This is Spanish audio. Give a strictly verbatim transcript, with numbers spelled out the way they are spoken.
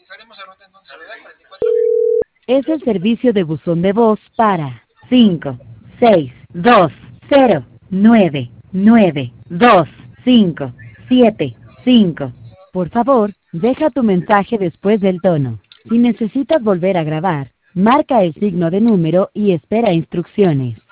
Es el servicio de buzón de voz para cinco seis dos cero nueve nueve dos cinco siete cinco. Por favor, deja tu mensaje después del tono. Si necesitas volver a grabar, marca el signo de número y espera instrucciones.